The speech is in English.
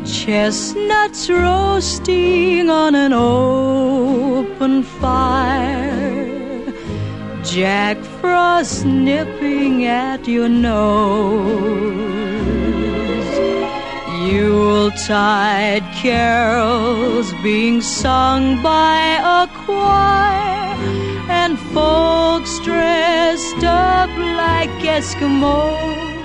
Chestnuts roasting on an open fire, Jack Frost nipping at your nose, Yuletide carols being sung by a choir, and folks dressed up like Eskimos